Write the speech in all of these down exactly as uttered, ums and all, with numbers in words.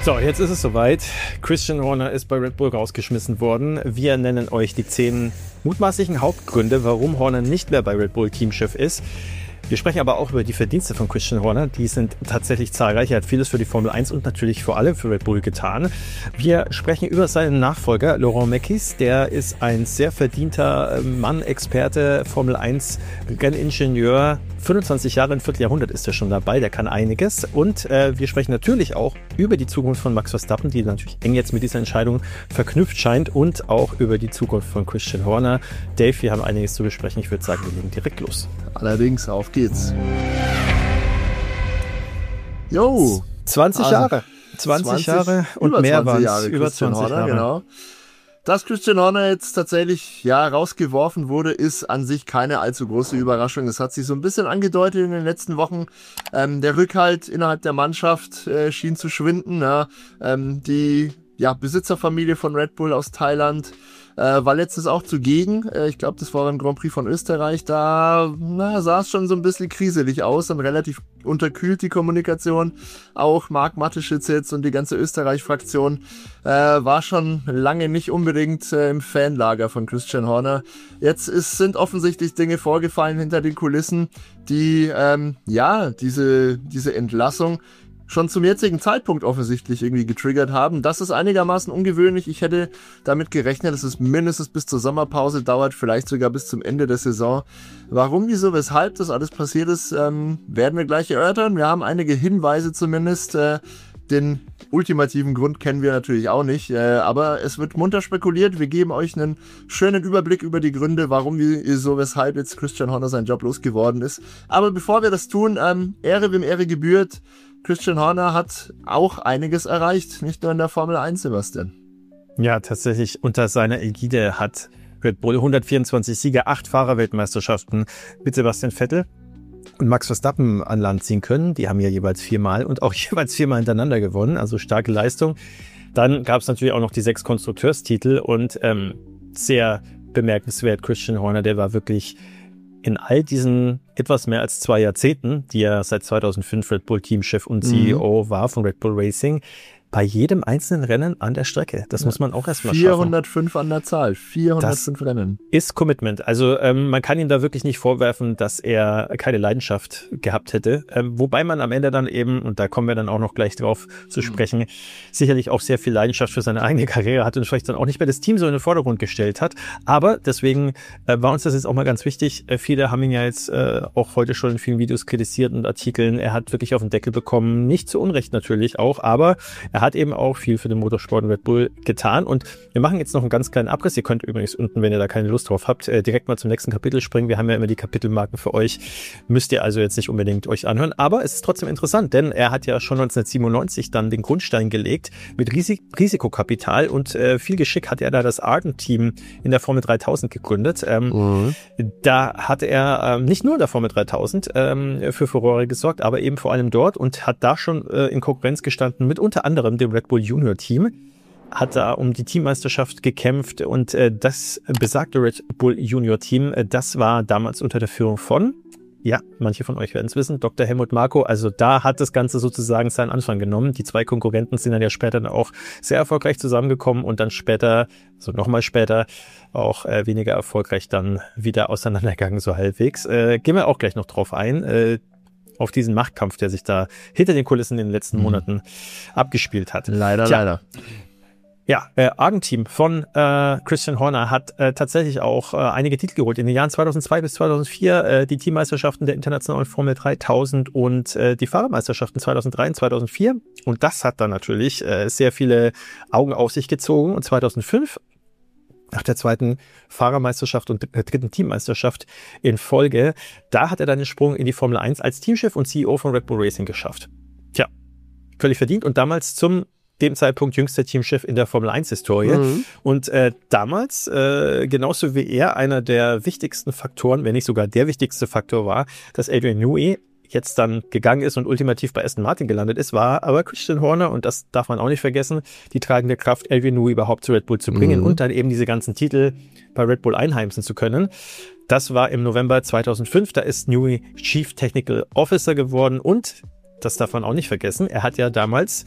So, jetzt ist es soweit. Christian Horner ist bei Red Bull rausgeschmissen worden. Wir nennen euch die zehn mutmaßlichen Hauptgründe, warum Horner nicht mehr bei Red Bull Teamchef ist. Wir sprechen aber auch über die Verdienste von Christian Horner. Die sind tatsächlich zahlreich. Er hat vieles für die Formel eins und natürlich vor allem für Red Bull getan. Wir sprechen über seinen Nachfolger, Laurent Mekies. Der ist ein sehr verdienter Mann, Experte, Formel eins Renningenieur. fünfundzwanzig Jahre, ein Vierteljahrhundert ist er schon dabei. Der kann einiges. Und äh, wir sprechen natürlich auch über die Zukunft von Max Verstappen, die natürlich eng jetzt mit dieser Entscheidung verknüpft scheint. Und auch über die Zukunft von Christian Horner. Dave, wir haben einiges zu besprechen. Ich würde sagen, wir legen direkt los. Allerdings, auf geht's. Jo. zwanzig also, Jahre. zwanzig, zwanzig Jahre und mehr waren es. Über zwanzig Horner, Jahre. Genau. Dass Christian Horner jetzt tatsächlich ja rausgeworfen wurde, ist an sich keine allzu große Überraschung. Das hat sich so ein bisschen angedeutet in den letzten Wochen. Ähm, der Rückhalt innerhalb der Mannschaft äh, schien zu schwinden. Ja. Ähm, die ja, Besitzerfamilie von Red Bull aus Thailand Äh, war letztens auch zugegen. Äh, ich glaube, das war im Grand Prix von Österreich. Da na, sah es schon so ein bisschen kriselig aus und relativ unterkühlt die Kommunikation. Auch Marc Mateschitz jetzt und die ganze Österreich-Fraktion äh, war schon lange nicht unbedingt äh, im Fanlager von Christian Horner. Jetzt ist, sind offensichtlich Dinge vorgefallen hinter den Kulissen, die ähm, ja diese, diese Entlassung schon zum jetzigen Zeitpunkt offensichtlich irgendwie getriggert haben. Das ist einigermaßen ungewöhnlich. Ich hätte damit gerechnet, dass es mindestens bis zur Sommerpause dauert, vielleicht sogar bis zum Ende der Saison. Warum, wieso, weshalb das alles passiert ist, ähm, werden wir gleich erörtern. Wir haben einige Hinweise zumindest. Äh, den ultimativen Grund kennen wir natürlich auch nicht, äh, aber es wird munter spekuliert. Wir geben euch einen schönen Überblick über die Gründe, warum, wieso, weshalb jetzt Christian Horner seinen Job losgeworden ist. Aber bevor wir das tun, ähm, Ehre wem Ehre gebührt. Christian Horner hat auch einiges erreicht, nicht nur in der Formel eins, Sebastian. Ja, tatsächlich unter seiner Ägide hat Red Bull hundertvierundzwanzig Siege, acht Fahrerweltmeisterschaften mit Sebastian Vettel und Max Verstappen an Land ziehen können. Die haben ja jeweils viermal und auch jeweils viermal hintereinander gewonnen, also starke Leistung. Dann gab es natürlich auch noch die sechs Konstrukteurstitel und ähm, sehr bemerkenswert, Christian Horner, der war wirklich in all diesen etwas mehr als zwei Jahrzehnten, die er seit zweitausendfünf Red Bull Teamchef und C E O mhm. war von Red Bull Racing, bei jedem einzelnen Rennen an der Strecke. Das ja. muss man auch erstmal schaffen. vierhundertfünf an der Zahl. vierhundertfünf das Rennen. Ist Commitment. Also ähm, man kann ihm da wirklich nicht vorwerfen, dass er keine Leidenschaft gehabt hätte. Ähm, wobei man am Ende dann eben, und da kommen wir dann auch noch gleich drauf zu sprechen, mhm. sicherlich auch sehr viel Leidenschaft für seine eigene Karriere hat und vielleicht dann auch nicht mehr das Team so in den Vordergrund gestellt hat. Aber deswegen äh, war uns das jetzt auch mal ganz wichtig. Äh, viele haben ihn ja jetzt äh, auch heute schon in vielen Videos kritisiert und Artikeln. Er hat wirklich auf den Deckel bekommen. Nicht zu Unrecht natürlich auch, aber er hat eben auch viel für den Motorsport und Red Bull getan und wir machen jetzt noch einen ganz kleinen Abriss. Ihr könnt übrigens unten, wenn ihr da keine Lust drauf habt, direkt mal zum nächsten Kapitel springen. Wir haben ja immer die Kapitelmarken für euch. Müsst ihr also jetzt nicht unbedingt euch anhören, aber es ist trotzdem interessant, denn er hat ja schon neunzehnhundertsiebenundneunzig dann den Grundstein gelegt mit Risik- Risikokapital und äh, viel Geschick hat er da das Arden-Team in der Formel dreitausend gegründet. Ähm, mhm. Da hat er ähm, nicht nur in der Formel dreitausend ähm, für Furore gesorgt, aber eben vor allem dort und hat da schon äh, in Konkurrenz gestanden mit unter anderem dem Red Bull Junior Team, hat da um die Teammeisterschaft gekämpft und äh, das besagte Red Bull Junior Team, äh, das war damals unter der Führung von, ja, manche von euch werden es wissen, Doktor Helmut Marko. Also da hat das Ganze sozusagen seinen Anfang genommen. Die zwei Konkurrenten sind dann ja später dann auch sehr erfolgreich zusammengekommen und dann später, so also nochmal später, auch äh, weniger erfolgreich dann wieder auseinandergegangen, so halbwegs. Äh, gehen wir auch gleich noch drauf ein. Äh, auf diesen Machtkampf, der sich da hinter den Kulissen in den letzten mhm. Monaten abgespielt hat. Leider, Tja, leider. Ja, äh, Arden-Team von äh, Christian Horner hat äh, tatsächlich auch äh, einige Titel geholt. In den Jahren zweitausendzwei bis zweitausendvier äh, die Teammeisterschaften der internationalen Formel dreitausend und äh, die Fahrermeisterschaften zweitausenddrei und zweitausendvier. Und das hat dann natürlich äh, sehr viele Augen auf sich gezogen. Und zweitausendfünf, nach der zweiten Fahrermeisterschaft und der dritten Teammeisterschaft in Folge, da hat er dann den Sprung in die Formel eins als Teamchef und C E O von Red Bull Racing geschafft. Tja, völlig verdient und damals zum dem Zeitpunkt jüngster Teamchef in der Formel eins Historie. Mhm. Und äh, damals, äh, genauso wie er, einer der wichtigsten Faktoren, wenn nicht sogar der wichtigste Faktor war, dass Adrian Newey jetzt dann gegangen ist und ultimativ bei Aston Martin gelandet ist, war aber Christian Horner, und das darf man auch nicht vergessen, die tragende Kraft, Adrian Newey überhaupt zu Red Bull zu bringen mhm. und dann eben diese ganzen Titel bei Red Bull einheimsen zu können. Das war im November zweitausendfünf, da ist Newey Chief Technical Officer geworden und, das darf man auch nicht vergessen, er hat ja damals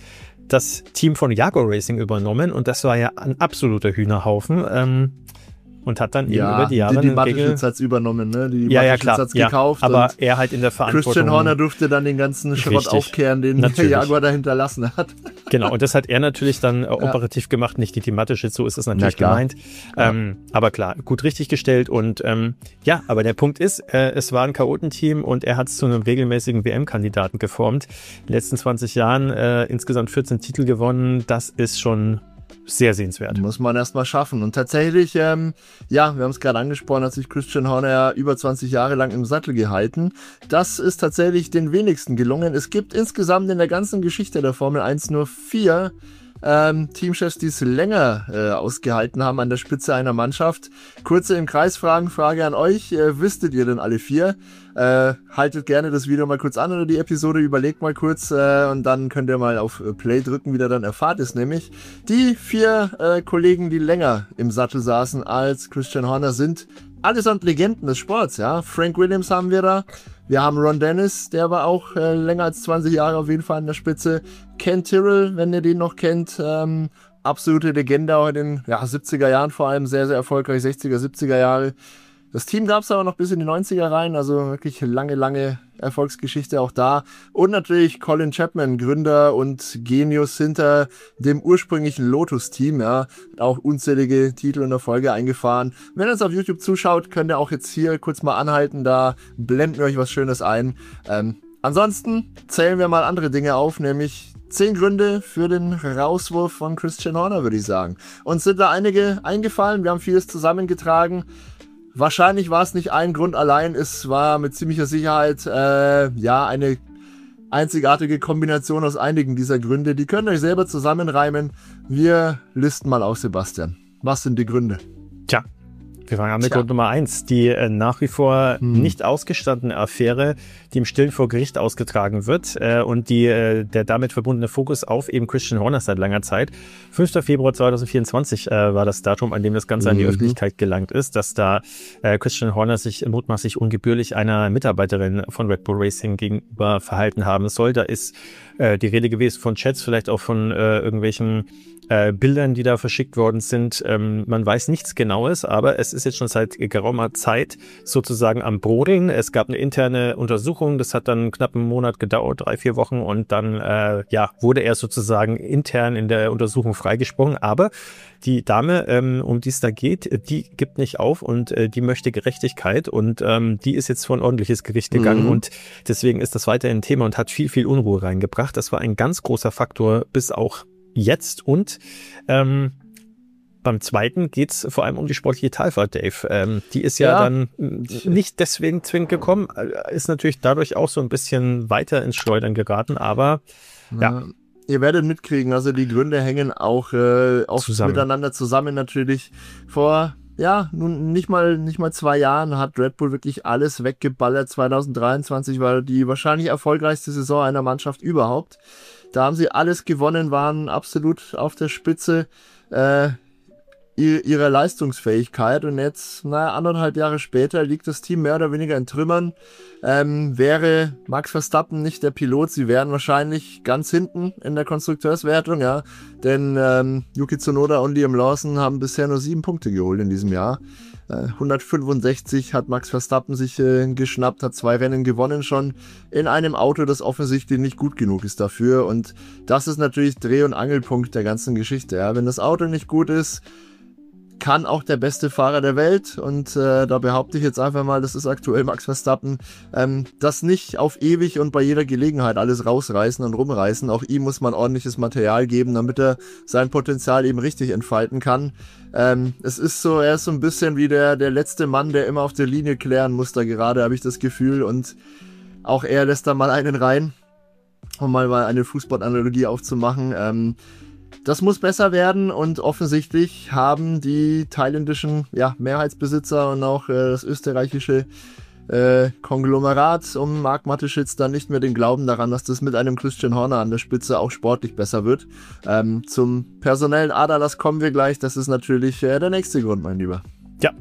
das Team von Jaguar Racing übernommen und das war ja ein absoluter Hühnerhaufen. Ähm, Und hat dann ja, eben über die Jahre die, die Mateschitz hat es übernommen, ne? Die ja, ja, klar, hat es ja, gekauft. aber er halt in der Verantwortung. Christian Horner durfte dann den ganzen Schrott Richtig, aufkehren, den natürlich. der Jaguar da hinterlassen hat. Genau, und das hat er natürlich dann äh, operativ gemacht, nicht die, die Mateschitz, so ist es natürlich gemeint. Ja. Ähm, aber klar, gut richtig gestellt und ähm, ja, aber der Punkt ist, äh, es war ein Chaotenteam und er hat es zu einem regelmäßigen W M-Kandidaten geformt. In den letzten zwanzig Jahren äh, insgesamt vierzehn Titel gewonnen, das ist schon sehr sehenswert. Muss man erstmal schaffen. Und tatsächlich, ähm, ja, wir haben es gerade angesprochen, hat sich Christian Horner über zwanzig Jahre lang im Sattel gehalten. Das ist tatsächlich den wenigsten gelungen. Es gibt insgesamt in der ganzen Geschichte der Formel eins nur vier ähm, Teamchefs, die es länger äh, ausgehalten haben an der Spitze einer Mannschaft. Kurze im Kreis Fragen, Frage an euch. Äh, wüsstet ihr denn alle vier? Äh, haltet gerne das Video mal kurz an oder die Episode, überlegt mal kurz äh, und dann könnt ihr mal auf Play drücken, wie ihr dann erfahrt es nämlich. Die vier äh, Kollegen, die länger im Sattel saßen als Christian Horner, sind allesamt Legenden des Sports, ja. Frank Williams haben wir da. Wir haben Ron Dennis, der war auch äh, länger als zwanzig Jahre auf jeden Fall an der Spitze. Ken Tyrrell, wenn ihr den noch kennt, ähm, absolute Legende auch in den ja, siebziger Jahren vor allem, sehr, sehr erfolgreich, sechziger, siebziger Jahre. Das Team gab es aber noch bis in die neunziger rein, also wirklich lange, lange Erfolgsgeschichte auch da. Und natürlich Colin Chapman, Gründer und Genius hinter dem ursprünglichen Lotus-Team, ja, auch unzählige Titel und Erfolge eingefahren. Wenn ihr uns auf YouTube zuschaut, könnt ihr auch jetzt hier kurz mal anhalten, da blenden wir euch was Schönes ein. Ähm, ansonsten zählen wir mal andere Dinge auf, nämlich zehn Gründe für den Rauswurf von Christian Horner, würde ich sagen. Uns sind da einige eingefallen, wir haben vieles zusammengetragen. Wahrscheinlich war es nicht ein Grund allein, es war mit ziemlicher Sicherheit äh, ja eine einzigartige Kombination aus einigen dieser Gründe. Die könnt ihr euch selber zusammenreimen. Wir listen mal auf, Sebastian. Was sind die Gründe? Tja, wir fangen an mit Grund Nummer eins. Die äh, nach wie vor hm. nicht ausgestandene Affäre, die im Stillen vor Gericht ausgetragen wird äh, und die äh, der damit verbundene Fokus auf eben Christian Horner seit langer Zeit. fünfter Februar zweitausendvierundzwanzig äh, war das Datum, an dem das Ganze mhm. an die Öffentlichkeit gelangt ist, dass da äh, Christian Horner sich mutmaßlich ungebührlich einer Mitarbeiterin von Red Bull Racing gegenüber verhalten haben soll. Da ist äh, die Rede gewesen von Chats, vielleicht auch von äh, irgendwelchen äh, Bildern, die da verschickt worden sind. Ähm, man weiß nichts Genaues, aber es ist jetzt schon seit geraumer Zeit sozusagen am Brodeln. Es gab eine interne Untersuchung, das hat dann knapp einen Monat gedauert, drei, vier Wochen und dann äh, ja wurde er sozusagen intern in der Untersuchung freigesprochen. Aber die Dame, ähm, um die es da geht, die gibt nicht auf und äh, die möchte Gerechtigkeit und ähm, die ist jetzt vor ein ordentliches Gericht gegangen mhm. und deswegen ist das weiterhin ein Thema und hat viel, viel Unruhe reingebracht. Das war ein ganz großer Faktor bis auch jetzt und ähm, beim zweiten geht's vor allem um die sportliche Talfahrt, Dave. Ähm, die ist ja, ja dann nicht deswegen zwingend gekommen, ist natürlich dadurch auch so ein bisschen weiter ins Schleudern geraten, aber ja. ja. Ihr werdet mitkriegen, also die Gründe hängen auch, äh, auch zusammen. miteinander zusammen natürlich. Vor, ja, nun nicht mal, nicht mal zwei Jahren hat Red Bull wirklich alles weggeballert. zweitausenddreiundzwanzig war die wahrscheinlich erfolgreichste Saison einer Mannschaft überhaupt. Da haben sie alles gewonnen, waren absolut auf der Spitze äh, ihrer Leistungsfähigkeit und jetzt, naja, anderthalb Jahre später liegt das Team mehr oder weniger in Trümmern. Ähm, wäre Max Verstappen nicht der Pilot, sie wären wahrscheinlich ganz hinten in der Konstrukteurswertung, ja, denn ähm, Yuki Tsunoda und Liam Lawson haben bisher nur sieben Punkte geholt in diesem Jahr. Äh, hundertfünfundsechzig hat Max Verstappen sich äh, geschnappt, hat zwei Rennen gewonnen schon in einem Auto, das offensichtlich nicht gut genug ist dafür und das ist natürlich Dreh- und Angelpunkt der ganzen Geschichte, ja, wenn das Auto nicht gut ist, kann auch der beste Fahrer der Welt und äh, da behaupte ich jetzt einfach mal, das ist aktuell Max Verstappen, ähm, das nicht auf ewig und bei jeder Gelegenheit alles rausreißen und rumreißen. Auch ihm muss man ordentliches Material geben, damit er sein Potenzial eben richtig entfalten kann. Ähm, es ist so, er ist so ein bisschen wie der, der letzte Mann, der immer auf der Linie klären muss, da gerade habe ich das Gefühl und auch er lässt da mal einen rein, um mal, mal eine Fußballanalogie aufzumachen. Ähm, Das muss besser werden und offensichtlich haben die thailändischen ja, Mehrheitsbesitzer und auch äh, das österreichische äh, Konglomerat um Marc Mateschitz dann nicht mehr den Glauben daran, dass das mit einem Christian Horner an der Spitze auch sportlich besser wird. Ähm, zum personellen Aderlass kommen wir gleich. Das ist natürlich äh, der nächste Grund, mein Lieber. Ja.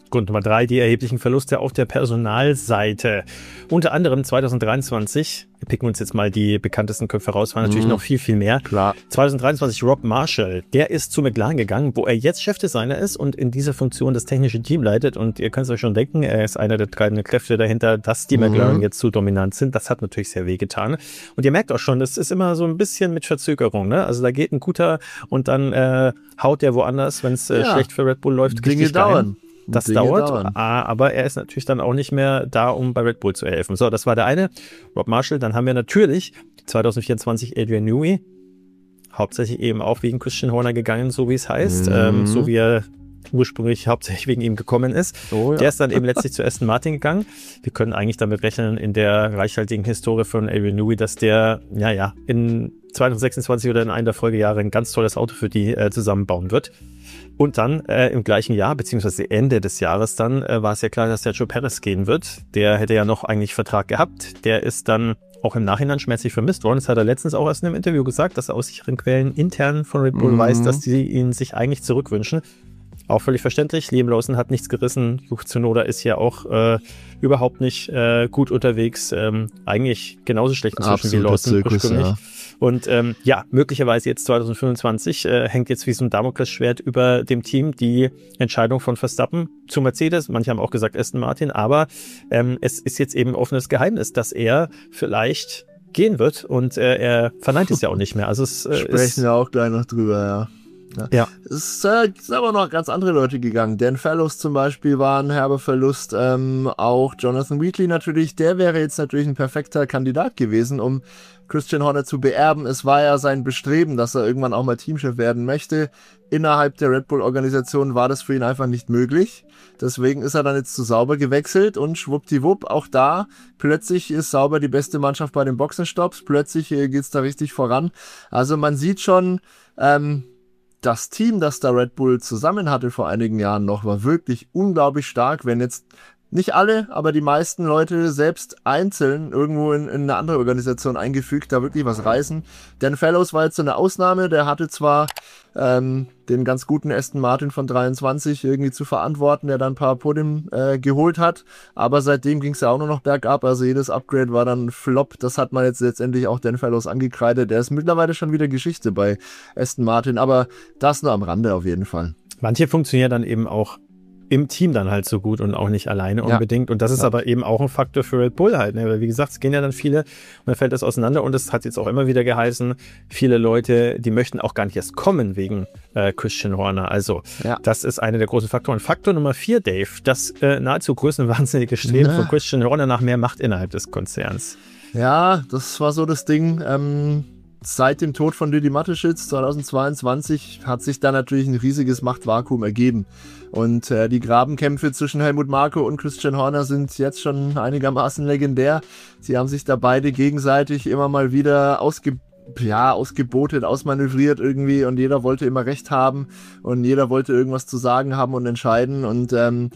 Grund Nummer drei, die erheblichen Verluste auf der Personalseite. Unter anderem zwanzig dreiundzwanzig, wir picken uns jetzt mal die bekanntesten Köpfe raus, waren natürlich mhm. noch viel, viel mehr. Klar. zwanzig dreiundzwanzig Rob Marshall, der ist zu McLaren gegangen, wo er jetzt Chefdesigner ist und in dieser Funktion das technische Team leitet. Und ihr könnt es euch schon denken, er ist einer der treibenden Kräfte dahinter, dass die McLaren mhm. jetzt zu dominant sind. Das hat natürlich sehr wehgetan. Und ihr merkt auch schon, das ist immer so ein bisschen mit Verzögerung, ne? Also da geht ein guter und dann äh, haut der woanders, wenn es äh, ja. schlecht für Red Bull läuft. Dinge dauern. Das Dinge dauert, dauern. aber er ist natürlich dann auch nicht mehr da, um bei Red Bull zu helfen. So, das war der eine, Rob Marshall. Dann haben wir natürlich zwanzig vierundzwanzig Adrian Newey, hauptsächlich eben auch wegen Christian Horner gegangen, so wie es heißt, mhm. ähm, so wie er ursprünglich hauptsächlich wegen ihm gekommen ist. Oh, ja. Der ist dann eben letztlich zu Aston Martin gegangen. Wir können eigentlich damit rechnen, in der reichhaltigen Historie von Adrian Newey, dass der, ja, ja, in zwanzig sechsundzwanzig oder in einem der Folgejahre ein ganz tolles Auto für die äh, zusammenbauen wird. Und dann äh, im gleichen Jahr, beziehungsweise Ende des Jahres dann, äh, war es ja klar, dass Sergio Perez gehen wird. Der hätte ja noch eigentlich Vertrag gehabt. Der ist dann auch im Nachhinein schmerzlich vermisst worden. Das hat er letztens auch erst in einem Interview gesagt, dass er aus sicheren Quellen intern von Red Bull mhm. weiß, dass die ihn sich eigentlich zurückwünschen. Auch völlig verständlich. Liam Lawson hat nichts gerissen. Yuki Tsunoda ist ja auch äh, überhaupt nicht äh, gut unterwegs. Ähm, eigentlich genauso schlecht inzwischen wie Lawson Zirkus, ursprünglich. Ja. Und ähm, ja, möglicherweise jetzt zwanzig fünfundzwanzig äh, hängt jetzt wie so ein Damoklesschwert über dem Team die Entscheidung von Verstappen zu Mercedes. Manche haben auch gesagt Aston Martin. Aber ähm, es ist jetzt eben offenes Geheimnis, dass er vielleicht gehen wird. Und äh, er verneint es ja auch nicht mehr. Also es äh, Sprechen ist, wir auch gleich noch drüber, ja. Ja. ja. Es äh, sind aber noch ganz andere Leute gegangen. Dan Fellows zum Beispiel war ein herber Verlust. Ähm, auch Jonathan Wheatley natürlich. Der wäre jetzt natürlich ein perfekter Kandidat gewesen, um Christian Horner zu beerben. Es war ja sein Bestreben, dass er irgendwann auch mal Teamchef werden möchte. Innerhalb der Red Bull-Organisation war das für ihn einfach nicht möglich. Deswegen ist er dann jetzt zu Sauber gewechselt und schwuppdiwupp, auch da, plötzlich ist Sauber die beste Mannschaft bei den Boxenstopps. Plötzlich äh, geht's da richtig voran. Also man sieht schon, ähm, das Team, das da Red Bull zusammen hatte vor einigen Jahren noch, war wirklich unglaublich stark. Wenn jetzt nicht alle, aber die meisten Leute selbst einzeln irgendwo in, in eine andere Organisation eingefügt, da wirklich was reißen. Dan Fellows war jetzt so eine Ausnahme, der hatte zwar ähm, den ganz guten Aston Martin von dreiundzwanzig irgendwie zu verantworten, der dann ein paar Podium äh, geholt hat, aber seitdem ging es ja auch nur noch bergab, also jedes Upgrade war dann Flop, das hat man jetzt letztendlich auch Dan Fellows angekreidet, der ist mittlerweile schon wieder Geschichte bei Aston Martin, aber das nur am Rande auf jeden Fall. Manche funktionieren dann eben auch im Team dann halt so gut und auch nicht alleine unbedingt. Ja. Und das ist ja. aber eben auch ein Faktor für Red Bull halt. Ne? Weil wie gesagt, es gehen ja dann viele und dann fällt das auseinander. Und es hat jetzt auch immer wieder geheißen, viele Leute, die möchten auch gar nicht erst kommen wegen äh, Christian Horner. Also ja. das ist einer der großen Faktoren. Faktor Nummer vier, Dave, das äh, nahezu größenwahnsinnige Streben ja. von Christian Horner nach mehr Macht innerhalb des Konzerns. Ja, das war so das Ding. Ähm Seit dem Tod von Didi Mateschitz zweitausendzweiundzwanzig hat sich da natürlich ein riesiges Machtvakuum ergeben. Und äh, die Grabenkämpfe zwischen Helmut Marko und Christian Horner sind jetzt schon einigermaßen legendär. Sie haben sich da beide gegenseitig immer mal wieder ausge ja, ausgebotet, ausmanövriert irgendwie und jeder wollte immer Recht haben und jeder wollte irgendwas zu sagen haben und entscheiden. Und ähm,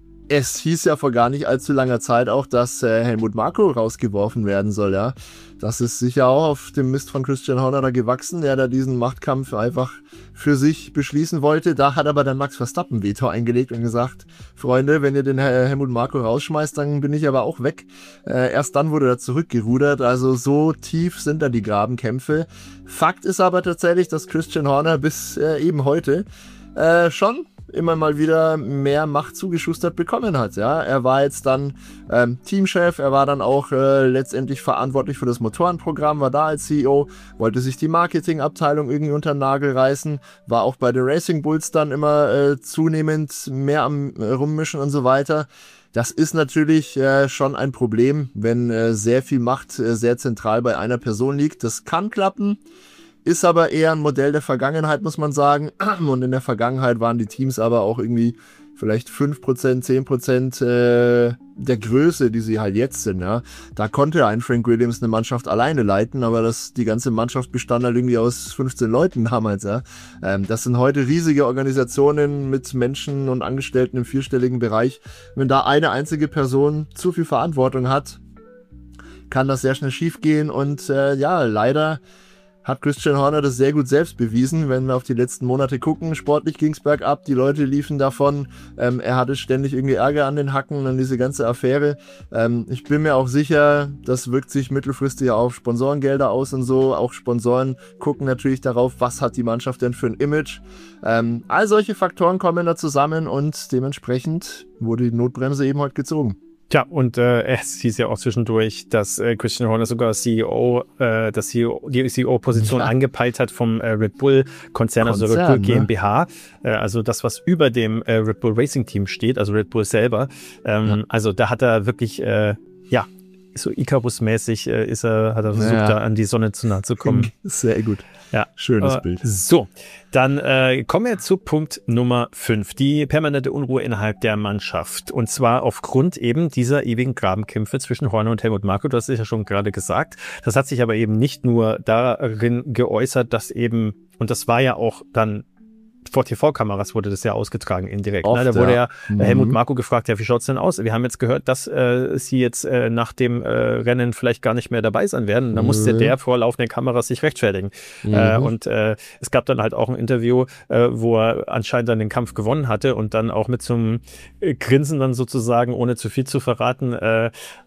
es hieß ja vor gar nicht allzu langer Zeit auch, dass äh, Helmut Marko rausgeworfen werden soll, ja. Das ist sicher auch auf dem Mist von Christian Horner da gewachsen, der da diesen Machtkampf einfach für sich beschließen wollte. Da hat aber dann Max Verstappen Veto eingelegt und gesagt, Freunde, wenn ihr den Hel- Helmut Marko rausschmeißt, dann bin ich aber auch weg. Äh, erst dann wurde er zurückgerudert, also so tief sind da die Grabenkämpfe. Fakt ist aber tatsächlich, dass Christian Horner bis äh, eben heute äh, schon immer mal wieder mehr Macht zugeschustert bekommen hat. Ja, er war jetzt dann ähm, Teamchef, er war dann auch äh, letztendlich verantwortlich für das Motorenprogramm, war da als C E O, wollte sich die Marketingabteilung irgendwie unter den Nagel reißen, war auch bei den Racing Bulls dann immer äh, zunehmend mehr am äh, Rummischen und so weiter. Das ist natürlich äh, schon ein Problem, wenn äh, sehr viel Macht äh, sehr zentral bei einer Person liegt. Das kann klappen. Ist aber eher ein Modell der Vergangenheit, muss man sagen. Und in der Vergangenheit waren die Teams aber auch irgendwie vielleicht fünf Prozent, zehn Prozent äh, der Größe, die sie halt jetzt sind. Ja. Da konnte ein Frank Williams eine Mannschaft alleine leiten, aber das, die ganze Mannschaft bestand halt irgendwie aus fünfzehn Leuten damals. Ja. Ähm, das sind heute riesige Organisationen mit Menschen und Angestellten im vierstelligen Bereich. Wenn da eine einzige Person zu viel Verantwortung hat, kann das sehr schnell schief gehen. Und äh, ja, leider hat Christian Horner das sehr gut selbst bewiesen. Wenn wir auf die letzten Monate gucken, sportlich ging es bergab, die Leute liefen davon, ähm, er hatte ständig irgendwie Ärger an den Hacken und diese ganze Affäre. Ähm, ich bin mir auch sicher, das wirkt sich mittelfristig auf Sponsorengelder aus und so. Auch Sponsoren gucken natürlich darauf, was hat die Mannschaft denn für ein Image. Ähm, all solche Faktoren kommen da zusammen und dementsprechend wurde die Notbremse eben heute gezogen. Tja, und äh, es hieß ja auch zwischendurch, dass äh, Christian Horner sogar C E O, äh, das C E O, die C E O-Position ja. angepeilt hat vom äh, Red Bull-Konzern, also Red Bull GmbH. Ne? Äh, also das, was über dem äh, Red Bull Racing-Team steht, also Red Bull selber. Ähm, ja. Also da hat er wirklich, äh, ja, so Icarus-mäßig äh, ist er, hat er versucht, ja. da an die Sonne zu nahe zu kommen. Sehr gut. Ja. Schönes äh, Bild. So, dann äh, kommen wir zu Punkt Nummer fünf. Die permanente Unruhe innerhalb der Mannschaft. Und zwar aufgrund eben dieser ewigen Grabenkämpfe zwischen Horner und Helmut Marko. Du hast es ja schon gerade gesagt. Das hat sich aber eben nicht nur darin geäußert, dass eben, und das war ja auch dann vor T V-Kameras wurde das ja ausgetragen indirekt. Oft, ne? Da wurde ja, ja mhm. Helmut Marko gefragt, ja, wie schaut's denn aus? Wir haben jetzt gehört, dass äh, sie jetzt äh, nach dem äh, Rennen vielleicht gar nicht mehr dabei sein werden. Da mhm. musste der vor laufenden Kameras sich rechtfertigen. Mhm. Äh, und äh, es gab dann halt auch ein Interview, äh, wo er anscheinend dann den Kampf gewonnen hatte und dann auch mit so einem äh, Grinsen dann sozusagen, ohne zu viel zu verraten, äh,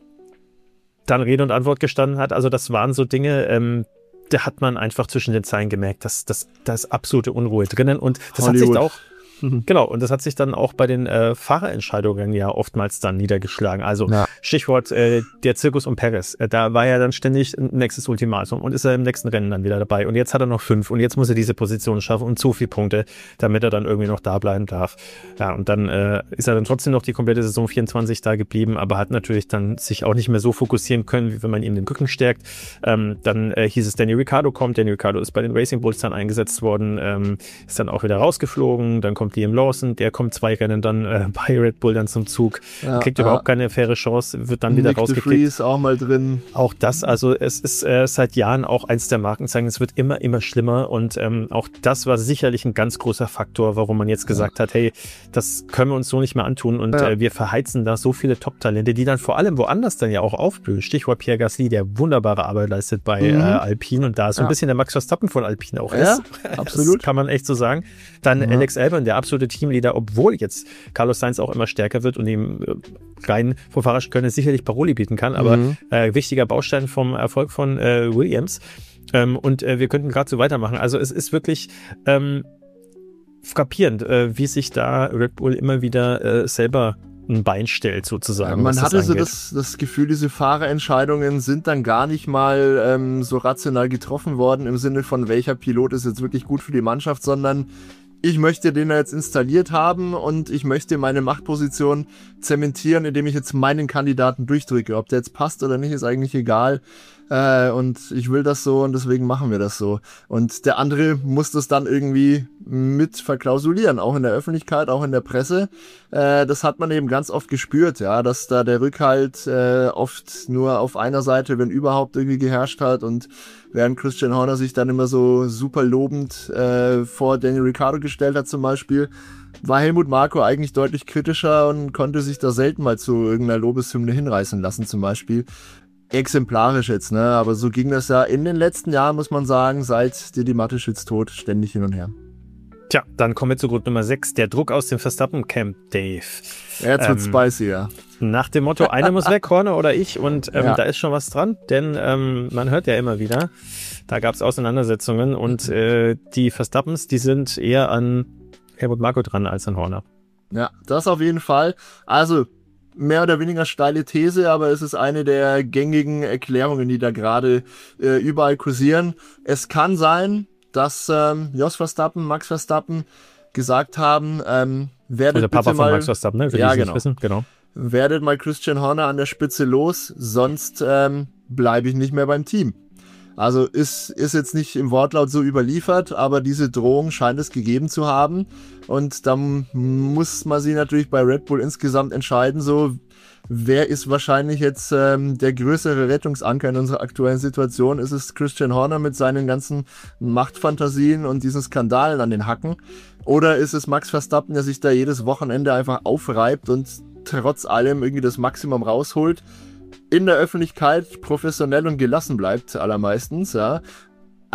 dann Rede und Antwort gestanden hat. Also das waren so Dinge, ähm, da hat man einfach zwischen den Zeilen gemerkt, dass, dass da ist absolute Unruhe drinnen und das Hollywood. Hat sich auch genau, und das hat sich dann auch bei den äh, Fahrerentscheidungen ja oftmals dann niedergeschlagen. Also ja. Stichwort äh, der Zirkus um Perez. Äh, da war ja dann ständig ein nächstes Ultimatum und ist er im nächsten Rennen dann wieder dabei. Und jetzt hat er noch fünf und jetzt muss er diese Position schaffen und so viele Punkte, damit er dann irgendwie noch da bleiben darf. Ja, und dann äh, ist er dann trotzdem noch die komplette Saison vierundzwanzig da geblieben, aber hat natürlich dann sich auch nicht mehr so fokussieren können, wie wenn man ihm den Rücken stärkt. Ähm, dann äh, hieß es, Danny Ricciardo kommt. Danny Ricciardo ist bei den Racing Bulls dann eingesetzt worden, ähm, ist dann auch wieder rausgeflogen. Dann kommt Liam Lawson, der kommt zwei Rennen dann äh, bei Red Bull dann zum Zug, ja, kriegt ja. überhaupt keine faire Chance, wird dann Nick wieder rausgekickt. Nick de Vries auch mal drin. Auch das, also es ist äh, seit Jahren auch eins der Markenzeichen, es wird immer, immer schlimmer und ähm, auch das war sicherlich ein ganz großer Faktor, warum man jetzt gesagt ja. hat, hey, das können wir uns so nicht mehr antun und ja. äh, wir verheizen da so viele Top-Talente, die dann vor allem woanders dann ja auch aufblühen. Stichwort Pierre Gasly, der wunderbare Arbeit leistet bei mhm. äh, Alpine und da so ja. ein bisschen der Max Verstappen von Alpine auch ja, ist. Absolut. Das kann man echt so sagen. Dann ja. Alex Albon, der absolute Teamleader, obwohl jetzt Carlos Sainz auch immer stärker wird und ihm rein vom Fahrerischen können sicherlich Paroli bieten kann, aber mhm. äh, wichtiger Baustein vom Erfolg von äh, Williams. Ähm, und äh, wir könnten gerade so weitermachen. Also es ist wirklich ähm, frappierend, äh, wie sich da Red Bull immer wieder äh, selber ein Bein stellt sozusagen. Ja, man hatte so das, das Gefühl, diese Fahrerentscheidungen sind dann gar nicht mal ähm, so rational getroffen worden im Sinne von, welcher Pilot ist jetzt wirklich gut für die Mannschaft, sondern ich möchte den jetzt installiert haben und ich möchte meine Machtposition zementieren, indem ich jetzt meinen Kandidaten durchdrücke. Ob der jetzt passt oder nicht, ist eigentlich egal. Äh, und ich will das so und deswegen machen wir das so. Und der andere muss das dann irgendwie mit verklausulieren, auch in der Öffentlichkeit, auch in der Presse. Äh, das hat man eben ganz oft gespürt, ja, dass da der Rückhalt äh, oft nur auf einer Seite, wenn überhaupt, irgendwie geherrscht hat und während Christian Horner sich dann immer so super lobend äh, vor Daniel Ricciardo gestellt hat zum Beispiel, war Helmut Marko eigentlich deutlich kritischer und konnte sich da selten mal zu irgendeiner Lobeshymne hinreißen lassen zum Beispiel. Exemplarisch jetzt, ne? Aber so ging das ja in den letzten Jahren, muss man sagen, seit Didi Mateschitz Tod ständig hin und her. Tja, dann kommen wir zu Grund Nummer sechs, der Druck aus dem Verstappen-Camp, Dave. Jetzt ähm, wird's spicy, ja. Nach dem Motto, einer muss weg, Horner oder ich, und ähm, ja. da ist schon was dran, denn ähm, man hört ja immer wieder, da gab es Auseinandersetzungen und äh, die Verstappens, die sind eher an Helmut Marko dran als an Horner. Ja, das auf jeden Fall. Also, mehr oder weniger steile These, aber es ist eine der gängigen Erklärungen, die da gerade äh, überall kursieren. Es kann sein, dass ähm, Jos Verstappen, Max Verstappen gesagt haben, ähm, werdet also der Papa bitte mal, von Max Verstappen, ne? Für ja, die, die genau. nicht wissen, genau. Werdet mal Christian Horner an der Spitze los, sonst ähm, bleibe ich nicht mehr beim Team. Also ist, ist jetzt nicht im Wortlaut so überliefert, aber diese Drohung scheint es gegeben zu haben. Und dann muss man sich natürlich bei Red Bull insgesamt entscheiden, so, wer ist wahrscheinlich jetzt ähm, der größere Rettungsanker in unserer aktuellen Situation? Ist es Christian Horner mit seinen ganzen Machtfantasien und diesen Skandalen an den Hacken? Oder ist es Max Verstappen, der sich da jedes Wochenende einfach aufreibt und trotz allem irgendwie das Maximum rausholt? In der Öffentlichkeit professionell und gelassen bleibt allermeistens, ja.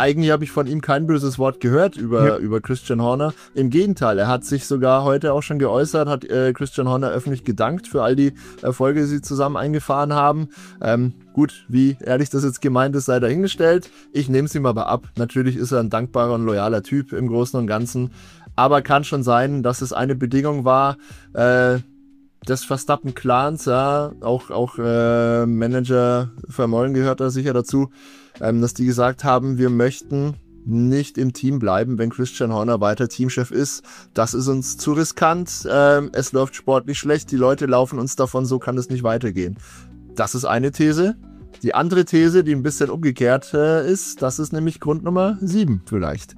eigentlich habe ich von ihm kein böses Wort gehört über, ja. über Christian Horner. Im Gegenteil, er hat sich sogar heute auch schon geäußert, hat äh, Christian Horner öffentlich gedankt für all die Erfolge, die sie zusammen eingefahren haben. Ähm, gut, wie ehrlich das jetzt gemeint ist, sei dahingestellt. Ich nehme es ihm aber ab. Natürlich ist er ein dankbarer und loyaler Typ im Großen und Ganzen. Aber kann schon sein, dass es eine Bedingung war, äh, des Verstappen-Clans, ja, auch, auch äh, Manager Vermeulen gehört da sicher dazu, ähm, dass die gesagt haben, wir möchten nicht im Team bleiben, wenn Christian Horner weiter Teamchef ist. Das ist uns zu riskant, ähm, es läuft sportlich schlecht, die Leute laufen uns davon, so kann es nicht weitergehen. Das ist eine These. Die andere These, die ein bisschen umgekehrt äh, ist, das ist nämlich Grund Nummer sieben vielleicht.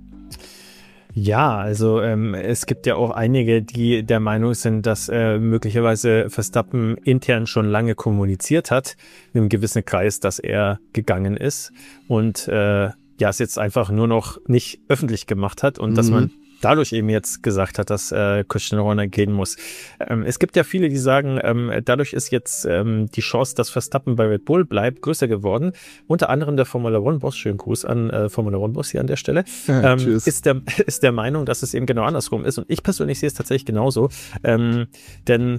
Ja, also ähm, es gibt ja auch einige, die der Meinung sind, dass äh, möglicherweise Verstappen intern schon lange kommuniziert hat, in einem gewissen Kreis, dass er gegangen ist und äh, ja, es jetzt einfach nur noch nicht öffentlich gemacht hat und mhm. dass man dadurch eben jetzt gesagt hat, dass äh, Christian Horner gehen muss. Ähm, es gibt ja viele, die sagen, ähm, dadurch ist jetzt ähm, die Chance, dass Verstappen bei Red Bull bleibt, größer geworden. Unter anderem der Formula One Boss, schönen Gruß an äh, Formula One Boss hier an der Stelle, ähm, ist, der, ist der Meinung, dass es eben genau andersrum ist. Und ich persönlich sehe es tatsächlich genauso. Ähm, denn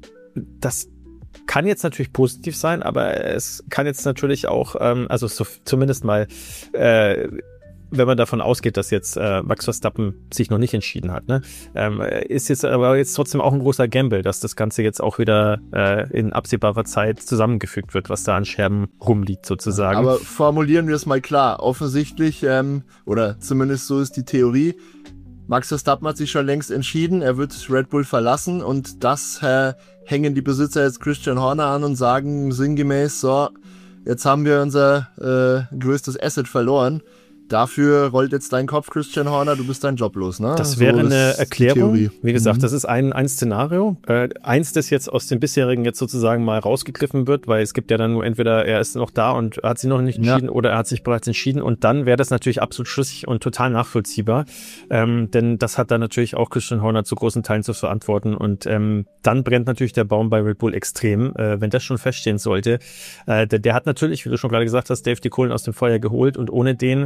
das kann jetzt natürlich positiv sein, aber es kann jetzt natürlich auch, ähm, also so, zumindest mal äh, wenn man davon ausgeht, dass jetzt äh, Max Verstappen sich noch nicht entschieden hat, ne, ähm, ist jetzt aber jetzt trotzdem auch ein großer Gamble, dass das Ganze jetzt auch wieder äh, in absehbarer Zeit zusammengefügt wird, was da an Scherben rumliegt sozusagen. Aber formulieren wir es mal klar. Offensichtlich, ähm, oder zumindest so ist die Theorie, Max Verstappen hat sich schon längst entschieden, er wird Red Bull verlassen und das äh, hängen die Besitzer jetzt Christian Horner an und sagen sinngemäß, so, jetzt haben wir unser äh, größtes Asset verloren. Dafür rollt jetzt dein Kopf, Christian Horner, du bist dein Job los, ne? Das wäre so, eine Erklärung. Wie gesagt, mhm. das ist ein, ein Szenario. Äh, eins, das jetzt aus dem bisherigen jetzt sozusagen mal rausgegriffen wird, weil es gibt ja dann nur entweder er ist noch da und hat sich noch nicht entschieden ja. oder er hat sich bereits entschieden und dann wäre das natürlich absolut schlüssig und total nachvollziehbar. Ähm, denn das hat dann natürlich auch Christian Horner zu großen Teilen zu verantworten und ähm, dann brennt natürlich der Baum bei Red Bull extrem, äh, wenn das schon feststehen sollte. Äh, der, der hat natürlich, wie du schon gerade gesagt hast, Dave die Kohlen aus dem Feuer geholt und ohne den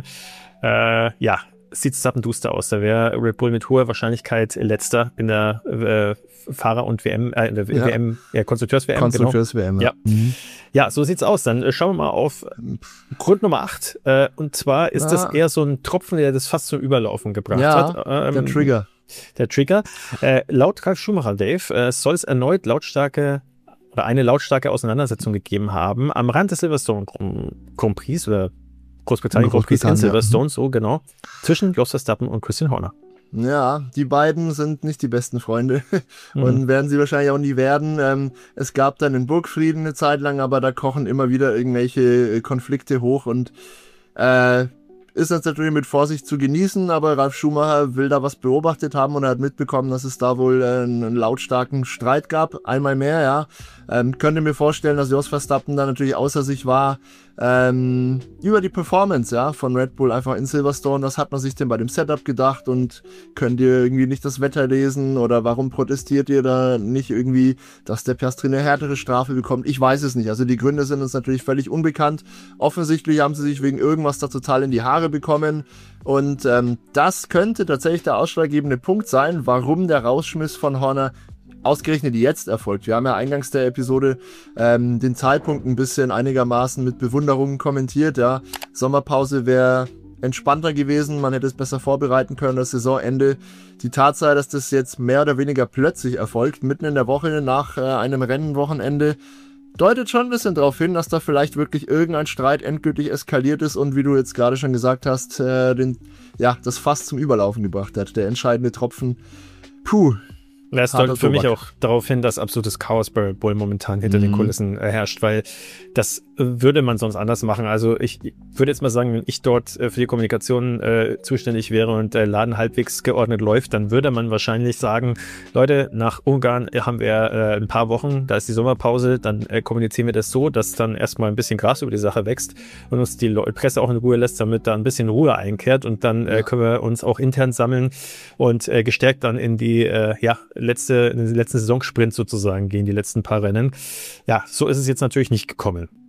Äh, ja, sieht es zappenduster aus. Da wäre Red Bull mit hoher Wahrscheinlichkeit letzter in der äh, Fahrer- und W M, äh, in der ja. W M, ja, Konstrukteurs-W M. Konstrukteurs-W M, genau. ja. Mhm. Ja, so sieht's aus. Dann äh, schauen wir mal auf Grund Nummer acht. Äh, und zwar ist ja. das eher so ein Tropfen, der das fast zum Überlaufen gebracht ja, hat. Ähm, der Trigger. Der Trigger. Äh, laut Ralf Schumacher, Dave, äh, soll es erneut lautstarke oder eine lautstarke Auseinandersetzung gegeben haben am Rand des Silverstone Grand Prix oder Großbritannien, Großbritannien in Silverstone, so genau, zwischen Jos Verstappen und Christian Horner. Ja, die beiden sind nicht die besten Freunde und mhm. werden sie wahrscheinlich auch nie werden. Ähm, es gab dann einen Burgfrieden eine Zeit lang, aber da kochen immer wieder irgendwelche Konflikte hoch und äh, ist jetzt natürlich mit Vorsicht zu genießen, aber Ralf Schumacher will da was beobachtet haben und er hat mitbekommen, dass es da wohl äh, einen lautstarken Streit gab, einmal mehr, ja. Ähm, könnte mir vorstellen, dass Jos Verstappen da natürlich außer sich war, ähm, über die Performance, ja, von Red Bull einfach in Silverstone. Was hat man sich denn bei dem Setup gedacht und könnt ihr irgendwie nicht das Wetter lesen oder warum protestiert ihr da nicht irgendwie, dass der Piastri eine härtere Strafe bekommt? Ich weiß es nicht. Also die Gründe sind uns natürlich völlig unbekannt. Offensichtlich haben sie sich wegen irgendwas da total in die Haare bekommen und ähm, das könnte tatsächlich der ausschlaggebende Punkt sein, warum der Rausschmiss von Horner ausgerechnet jetzt erfolgt. Wir haben ja eingangs der Episode ähm, den Zeitpunkt ein bisschen einigermaßen mit Bewunderung kommentiert. Ja, Sommerpause wäre entspannter gewesen, man hätte es besser vorbereiten können, das Saisonende. Die Tatsache, dass das jetzt mehr oder weniger plötzlich erfolgt, mitten in der Woche nach äh, einem Rennenwochenende, deutet schon ein bisschen darauf hin, dass da vielleicht wirklich irgendein Streit endgültig eskaliert ist und wie du jetzt gerade schon gesagt hast, äh, den, ja, das Fass zum Überlaufen gebracht hat. Der entscheidende Tropfen. Puh. Das deutet für mich auch darauf hin, dass absolutes Chaos bei Red Bull momentan hinter mhm. den Kulissen äh, herrscht, weil das äh, würde man sonst anders machen. Also ich, ich würde jetzt mal sagen, wenn ich dort äh, für die Kommunikation äh, zuständig wäre und der Laden halbwegs geordnet läuft, dann würde man wahrscheinlich sagen, Leute, nach Ungarn haben wir äh, ein paar Wochen, da ist die Sommerpause, dann äh, kommunizieren wir das so, dass dann erstmal ein bisschen Gras über die Sache wächst und uns die Le- Presse auch in Ruhe lässt, damit da ein bisschen Ruhe einkehrt und dann äh, können wir uns auch intern sammeln und äh, gestärkt dann in die, äh, ja, letzte, in den letzten Saisonsprint sozusagen gehen, die letzten paar Rennen. Ja, so ist es jetzt natürlich nicht gekommen.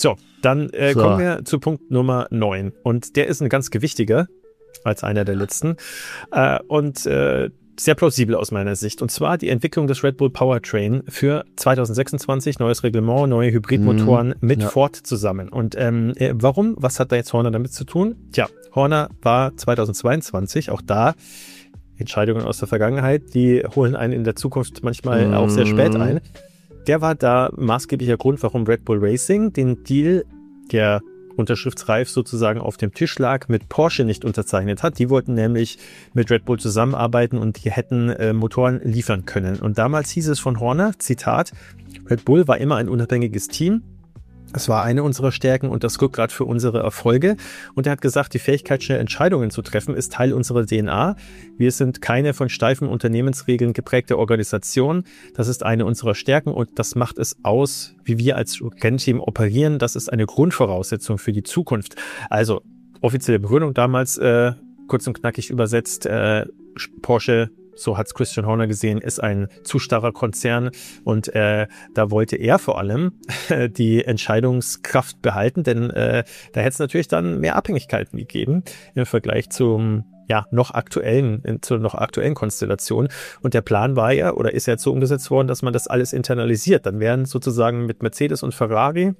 So, dann äh, So. kommen wir zu Punkt Nummer neun. Und der ist ein ganz gewichtiger als einer der letzten. Äh, und äh, sehr plausibel aus meiner Sicht. Und zwar die Entwicklung des Red Bull Powertrain für zwanzig sechsundzwanzig, neues Reglement, neue Hybridmotoren mm, mit ja. Ford zusammen. Und ähm, warum? Was hat da jetzt Horner damit zu tun? Tja, Horner war zweitausendzweiundzwanzig, auch da Entscheidungen aus der Vergangenheit, die holen einen in der Zukunft manchmal mm. auch sehr spät ein. Der war da maßgeblicher Grund, warum Red Bull Racing den Deal, der unterschriftsreif sozusagen auf dem Tisch lag, mit Porsche nicht unterzeichnet hat. Die wollten nämlich mit Red Bull zusammenarbeiten und die hätten äh, Motoren liefern können. Und damals hieß es von Horner, Zitat, Red Bull war immer ein unabhängiges Team. Es war eine unserer Stärken und das Rückgrat für unsere Erfolge. Und er hat gesagt, die Fähigkeit, schnell Entscheidungen zu treffen, ist Teil unserer D N A. Wir sind keine von steifen Unternehmensregeln geprägte Organisation. Das ist eine unserer Stärken und das macht es aus, wie wir als Rennteam operieren. Das ist eine Grundvoraussetzung für die Zukunft. Also offizielle Begründung damals, äh, kurz und knackig übersetzt, äh, Porsche, so hat es Christian Horner gesehen, ist ein zu starrer Konzern und äh, da wollte er vor allem äh, die Entscheidungskraft behalten, denn äh, da hätte es natürlich dann mehr Abhängigkeiten gegeben im Vergleich zum ja noch aktuellen zur noch aktuellen Konstellation. Und der Plan war ja oder ist ja jetzt so umgesetzt worden, dass man das alles internalisiert. Dann wären sozusagen mit Mercedes und Ferrari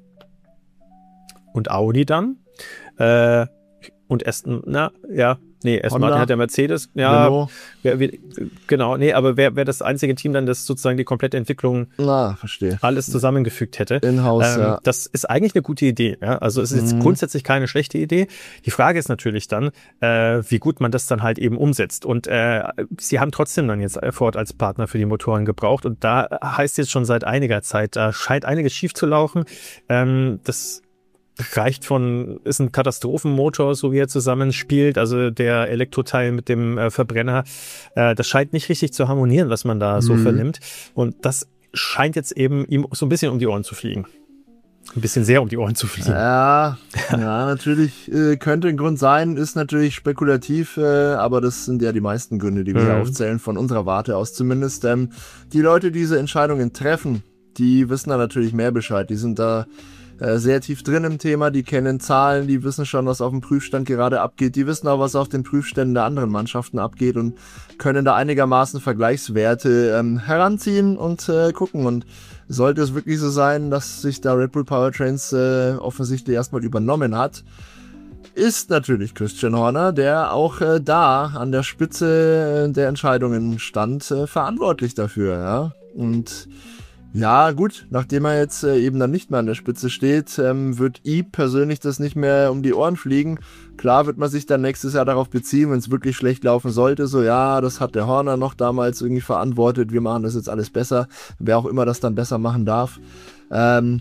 und Audi dann äh, und Aston, na ja. Nee, Aston Martin hat ja Mercedes. Ja, wär, wär, genau. Nee, aber wäre wär das einzige Team dann, das sozusagen die komplette Entwicklung Na, verstehe. alles zusammengefügt hätte. In-house, ähm, ja. Das ist eigentlich eine gute Idee. Ja? Also es ist jetzt mhm. grundsätzlich keine schlechte Idee. Die Frage ist natürlich dann, äh, wie gut man das dann halt eben umsetzt. Und äh, sie haben trotzdem dann jetzt Ford als Partner für die Motoren gebraucht. Und da heißt jetzt schon seit einiger Zeit, da scheint einiges schief zu laufen. Ähm, das reicht von, ist ein Katastrophenmotor, so wie er zusammenspielt, also der Elektroteil mit dem äh, Verbrenner, äh, das scheint nicht richtig zu harmonieren, was man da mhm. so vernimmt. Und das scheint jetzt eben ihm so ein bisschen um die Ohren zu fliegen. Ein bisschen sehr um die Ohren zu fliegen. Ja, ja natürlich äh, könnte ein Grund sein, ist natürlich spekulativ, äh, aber das sind ja die meisten Gründe, die wir hier mhm. aufzählen, von unserer Warte aus zumindest. Ähm, die Leute, die diese Entscheidungen treffen, die wissen da natürlich mehr Bescheid, die sind da sehr tief drin im Thema, die kennen Zahlen, die wissen schon, was auf dem Prüfstand gerade abgeht, die wissen auch, was auf den Prüfständen der anderen Mannschaften abgeht und können da einigermaßen Vergleichswerte ähm, heranziehen und äh, gucken. Und sollte es wirklich so sein, dass sich da Red Bull Powertrains äh, offensichtlich erstmal übernommen hat, ist natürlich Christian Horner, der auch äh, da an der Spitze der Entscheidungen stand, äh, verantwortlich dafür. Ja? Und ja, gut, nachdem er jetzt äh, eben dann nicht mehr an der Spitze steht, ähm, wird ihm persönlich das nicht mehr um die Ohren fliegen. Klar wird man sich dann nächstes Jahr darauf beziehen, wenn es wirklich schlecht laufen sollte, so ja, das hat der Horner noch damals irgendwie verantwortet, wir machen das jetzt alles besser, wer auch immer das dann besser machen darf. Ähm,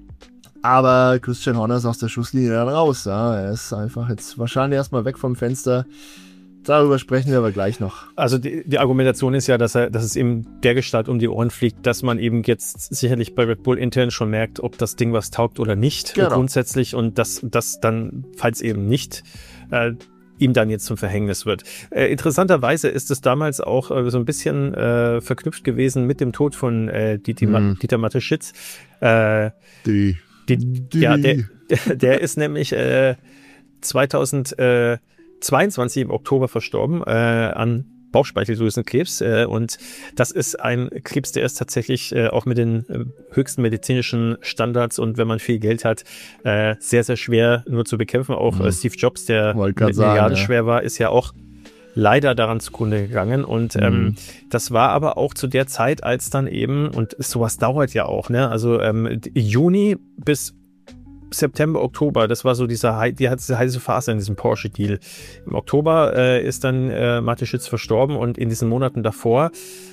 aber Christian Horner ist aus der Schusslinie dann raus, ja, er ist einfach jetzt wahrscheinlich erstmal weg vom Fenster. Darüber sprechen wir aber gleich noch. Also die, die Argumentation ist ja, dass er, dass es eben dergestalt um die Ohren fliegt, dass man eben jetzt sicherlich bei Red Bull intern schon merkt, ob das Ding was taugt oder nicht, genau. grundsätzlich, und dass das dann, falls eben nicht, äh, ihm dann jetzt zum Verhängnis wird. Äh, interessanterweise ist es damals auch äh, so ein bisschen äh, verknüpft gewesen mit dem Tod von äh, Dieter, mm. Dieter Mateschitz. Äh, die. Die, die. Ja, der, der ist nämlich äh, zweitausend zweiundzwanzig im Oktober verstorben äh, an Bauchspeicheldrüsenkrebs äh, und das ist ein Krebs, der ist tatsächlich äh, auch mit den äh, höchsten medizinischen Standards und wenn man viel Geld hat, äh, sehr, sehr schwer nur zu bekämpfen. Auch mhm. äh, Steve Jobs, der milliardenschwer ja. war, ist ja auch leider daran zugrunde gegangen und mhm. ähm, das war aber auch zu der Zeit, als dann eben, und sowas dauert ja auch, ne, also ähm, Juni bis September, Oktober, das war so dieser, die hat diese heiße Phase in diesem Porsche-Deal. Im Oktober äh, ist dann äh, Mateschitz verstorben und in diesen Monaten davor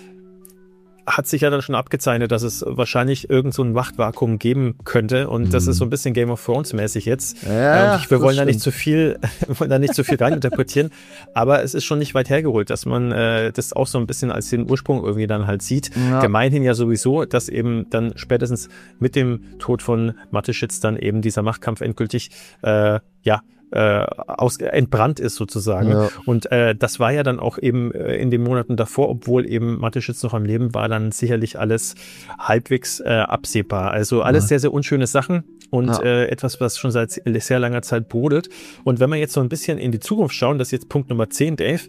hat sich ja dann schon abgezeichnet, dass es wahrscheinlich irgend so ein Machtvakuum geben könnte und mhm. das ist so ein bisschen Game of Thrones mäßig jetzt. Ja, und wir wollen da nicht zu viel, wir wollen da nicht zu viel reininterpretieren, aber es ist schon nicht weit hergeholt, dass man äh, das auch so ein bisschen als den Ursprung irgendwie dann halt sieht. Ja. Gemeinhin ja sowieso, dass eben dann spätestens mit dem Tod von Mateschitz dann eben dieser Machtkampf endgültig äh, ja Äh, aus, entbrannt ist sozusagen. Ja. Und äh, das war ja dann auch eben äh, in den Monaten davor, obwohl eben Mateschitz noch am Leben war, dann sicherlich alles halbwegs äh, absehbar. Also alles ja. sehr, sehr unschöne Sachen. und ja. äh, etwas, was schon seit sehr langer Zeit brodelt. Und wenn wir jetzt so ein bisschen in die Zukunft schauen, das ist jetzt Punkt Nummer zehn, Dave.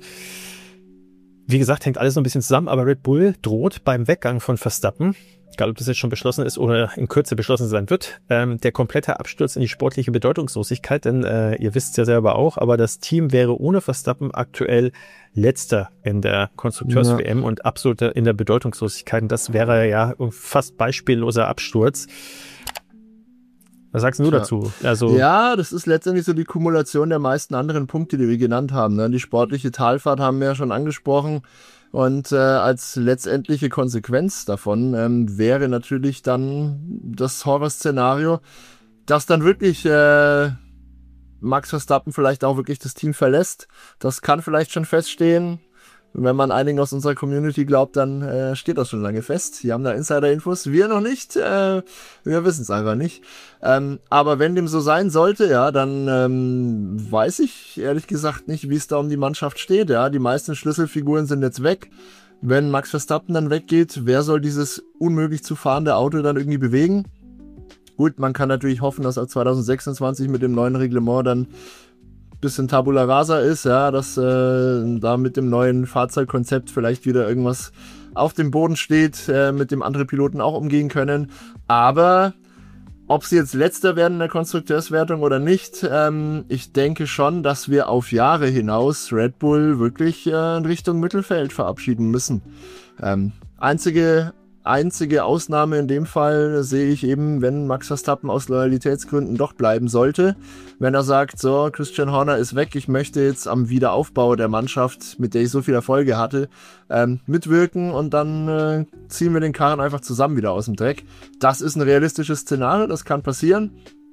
Wie gesagt, hängt alles so ein bisschen zusammen, aber Red Bull droht beim Weggang von Verstappen, egal ob das jetzt schon beschlossen ist oder in Kürze beschlossen sein wird, ähm, der komplette Absturz in die sportliche Bedeutungslosigkeit, denn äh, ihr wisst es ja selber auch, aber das Team wäre ohne Verstappen aktuell Letzter in der Konstrukteurs-W M ja. und absoluter in der Bedeutungslosigkeit. Und das wäre ja fast beispielloser Absturz. Was sagst du ja. dazu? Also ja, das ist letztendlich so die Kumulation der meisten anderen Punkte, die wir genannt haben. Ne? Die sportliche Talfahrt haben wir ja schon angesprochen. Und äh, als letztendliche Konsequenz davon ähm, wäre natürlich dann das Horrorszenario, dass dann wirklich äh, Max Verstappen vielleicht auch wirklich das Team verlässt. Das kann vielleicht schon feststehen. Wenn man einigen aus unserer Community glaubt, dann äh, steht das schon lange fest. Die haben da Insider-Infos, wir noch nicht. Äh, wir wissen es einfach nicht. Ähm, aber wenn dem so sein sollte, ja, dann ähm, weiß ich ehrlich gesagt nicht, wie es da um die Mannschaft steht. Ja, die meisten Schlüsselfiguren sind jetzt weg. Wenn Max Verstappen dann weggeht, wer soll dieses unmöglich zu fahrende Auto dann irgendwie bewegen? Gut, man kann natürlich hoffen, dass ab zwanzig sechsundzwanzig mit dem neuen Reglement dann bisschen Tabula Rasa ist, ja, dass äh, da mit dem neuen Fahrzeugkonzept vielleicht wieder irgendwas auf dem Boden steht, äh, mit dem andere Piloten auch umgehen können. Aber ob sie jetzt Letzter werden in der Konstrukteurswertung oder nicht, ähm, ich denke schon, dass wir auf Jahre hinaus Red Bull wirklich äh, in Richtung Mittelfeld verabschieden müssen. Ähm, einzige Einzige Ausnahme in dem Fall sehe ich eben, wenn Max Verstappen aus Loyalitätsgründen doch bleiben sollte. Wenn er sagt, so, Christian Horner ist weg, ich möchte jetzt am Wiederaufbau der Mannschaft, mit der ich so viele Erfolge hatte, ähm, mitwirken und dann äh, ziehen wir den Karren einfach zusammen wieder aus dem Dreck. Das ist ein realistisches Szenario, das kann passieren.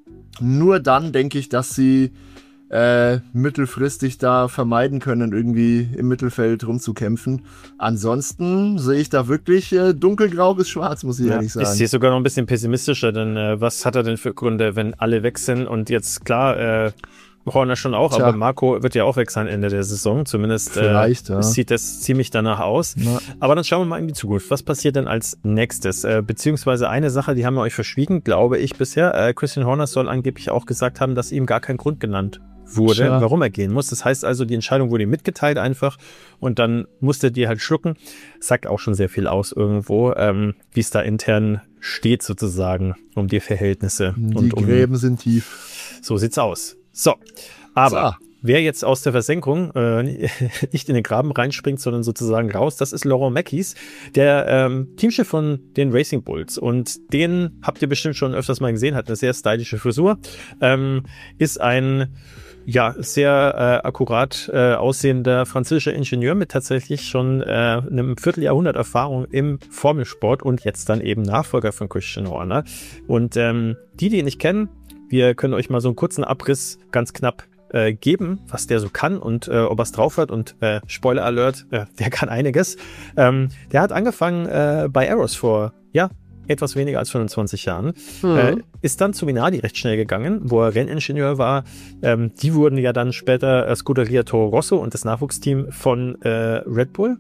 Nur dann denke ich, dass sie Äh, mittelfristig da vermeiden können, irgendwie im Mittelfeld rumzukämpfen. Ansonsten sehe ich da wirklich äh, dunkelgrau bis schwarz, muss ich ja, ehrlich sagen. Ich sehe sogar noch ein bisschen pessimistischer, denn äh, was hat er denn für Gründe, wenn alle weg sind und jetzt klar, äh, Horner schon auch, Tja. aber Marco wird ja auch weg sein Ende der Saison, zumindest äh, ja. sieht das ziemlich danach aus. Na. Aber dann schauen wir mal in die Zukunft. Was passiert denn als nächstes? Äh, beziehungsweise eine Sache, die haben wir euch verschwiegen, glaube ich bisher. Äh, Christian Horner soll angeblich auch gesagt haben, dass ihm gar kein Grund genannt wurde, Tja. warum er gehen muss. Das heißt also, die Entscheidung wurde ihm mitgeteilt einfach und dann musste die halt schlucken. Sagt auch schon sehr viel aus irgendwo, ähm, wie es da intern steht sozusagen um die Verhältnisse. Die und um, Gräben sind tief. So sieht's aus. So, aber so. Wer jetzt aus der Versenkung äh, nicht in den Graben reinspringt, sondern sozusagen raus, das ist Laurent Mekies, der ähm, Teamchef von den Racing Bulls. Und den habt ihr bestimmt schon öfters mal gesehen, hat eine sehr stylische Frisur, ähm, ist ein ja sehr äh, akkurat äh, aussehender französischer Ingenieur mit tatsächlich schon äh, einem Vierteljahrhundert Erfahrung im Formelsport und jetzt dann eben Nachfolger von Christian Horner. Und ähm, die, die ihn nicht kennen, wir können euch mal so einen kurzen Abriss ganz knapp äh, geben, was der so kann und äh, ob er es drauf hat. Und äh, Spoiler Alert, äh, der kann einiges. Ähm, der hat angefangen äh, bei Arrows vor, ja, etwas weniger als fünfundzwanzig Jahren. Mhm. Äh, ist dann zu Minardi recht schnell gegangen, wo er Renningenieur war. Ähm, die wurden ja dann später äh, Scuderia Toro Rosso und das Nachwuchsteam von äh, Red Bull.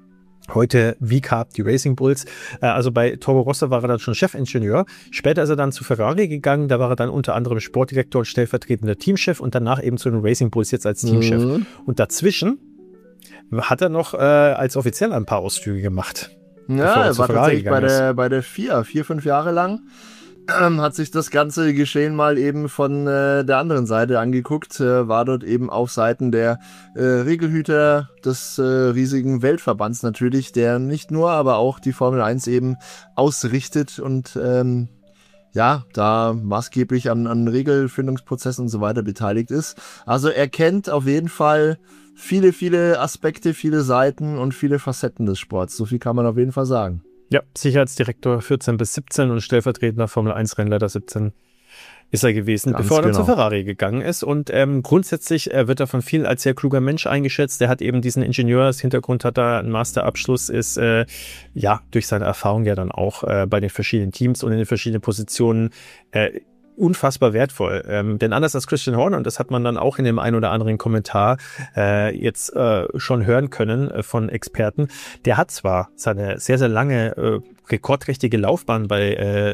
Heute V C A P, die Racing Bulls. Äh, also bei Toro Rosso war er dann schon Chefingenieur. Später ist er dann zu Ferrari gegangen. Da war er dann unter anderem Sportdirektor und stellvertretender Teamchef und danach eben zu den Racing Bulls jetzt als Teamchef. Mhm. Und dazwischen hat er noch äh, als Offizieller ein paar Ausflüge gemacht. Ja, er war tatsächlich bei der, bei der F I A, vier, fünf Jahre lang. Ähm, hat sich das ganze Geschehen mal eben von äh, der anderen Seite angeguckt, äh, war dort eben auf Seiten der äh, Regelhüter des äh, riesigen Weltverbands natürlich, der nicht nur, aber auch die Formel eins eben ausrichtet und ähm, ja, da maßgeblich an, an Regelfindungsprozessen und so weiter beteiligt ist. Also er kennt auf jeden Fall viele, viele Aspekte, viele Seiten und viele Facetten des Sports. So viel kann man auf jeden Fall sagen. Ja, Sicherheitsdirektor vierzehn bis siebzehn und stellvertretender Formel eins Rennleiter siebzehn ist er gewesen, Ganz bevor er dann genau. zu Ferrari gegangen ist. Und ähm, grundsätzlich äh, wird er von vielen als sehr kluger Mensch eingeschätzt. Der hat eben diesen Ingenieurshintergrund, hat da einen Masterabschluss, ist äh, ja durch seine Erfahrung ja dann auch äh, bei den verschiedenen Teams und in den verschiedenen Positionen äh, unfassbar wertvoll. Ähm, denn anders als Christian Horner, und das hat man dann auch in dem einen oder anderen Kommentar äh, jetzt äh, schon hören können äh, von Experten, der hat zwar seine sehr, sehr lange äh, rekordträchtige Laufbahn bei äh,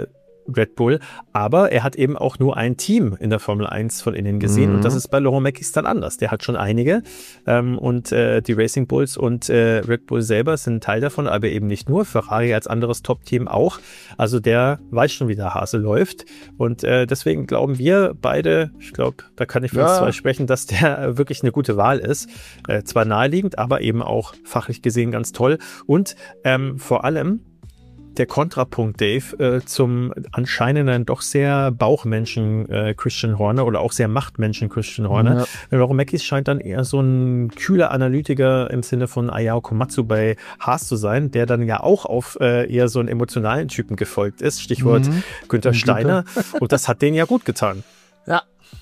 Red Bull, aber er hat eben auch nur ein Team in der Formel eins von innen gesehen, mhm. und das ist bei Laurent Mekies dann anders. Der hat schon einige, ähm, und äh, die Racing Bulls und äh, Red Bull selber sind Teil davon, aber eben nicht nur. Ferrari als anderes Top-Team auch. Also der weiß schon, wie der Hase läuft, und äh, deswegen glauben wir beide, ich glaube, da kann ich für uns Ja. zwei sprechen, dass der wirklich eine gute Wahl ist. Äh, zwar naheliegend, aber eben auch fachlich gesehen ganz toll, und ähm, vor allem der Kontrapunkt, Dave, äh, zum anscheinend dann doch sehr Bauchmenschen äh, Christian Horner oder auch sehr Machtmenschen Christian Horner. Ja. Laurent Mekies scheint dann eher so ein kühler Analytiker im Sinne von Ayao Komatsu bei Haas zu sein, der dann ja auch auf äh, eher so einen emotionalen Typen gefolgt ist. Stichwort mhm. Günther Steiner. Und das hat denen ja gut getan. Ja.